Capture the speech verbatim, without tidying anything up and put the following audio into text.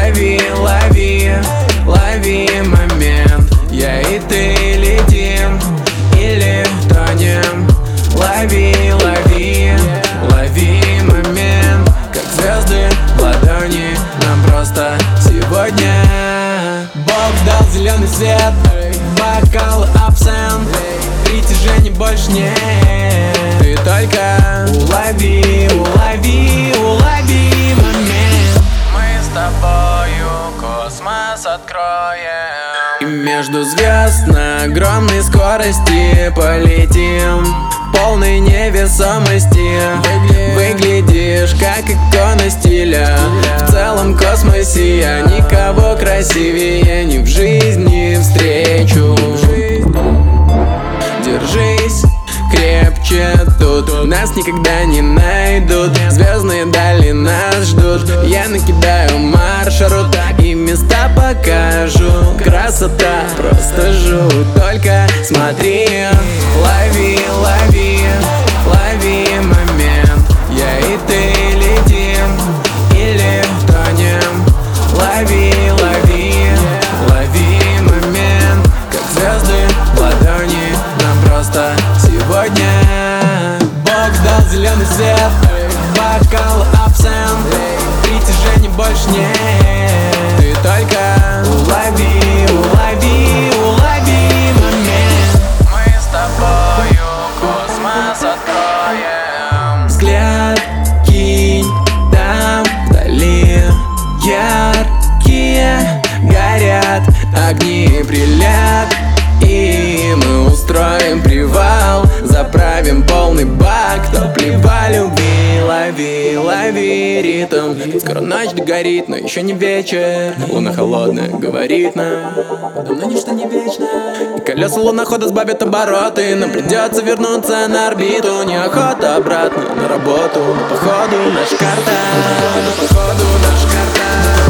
Лови, лови, лови момент. Я и ты летим или тонем. Лови, лови, лови момент. Как звезды в ладони, нам просто сегодня. Бог дал зеленый свет, бокал абсент. Притяжений больше нет. Ты только улови, улови, улови момент. Мы с тобою космос откроем и между звезд на огромной скорости полетим. Полной невесомости выглядишь как икона стиля. В целом космосе я никого красивее ни в жизни встречу. Держись крепче, тут нас никогда не найдут. Звездные дали нас ждут. Я накидаю маршрут и места покажу. Красота, просто жуть. Только смотри, лови, лови, лови момент. Я и ты летим или тонем. Лови, лови, лови момент. Как звезды в ладони, нам просто сегодня. Бог дал зеленый свет, бокал абсент. Притяжений больше нет. Ты только улови, улови, улови момент. Мы с тобою космос откроем. Взгляд кинь там вдали. Яркие горят огни, прилет. И мы устроим привал, заправим полный бак топлива любви. Лови, лови ритм. Скоро ночь догорит, но еще не вечер. Луна холодная, говорит нам: давно ничто не вечно. И колеса лунохода сбавят обороты. Нам придется вернуться на орбиту. Неохота обратно на работу, но походу наша карта. Но походу наша карта.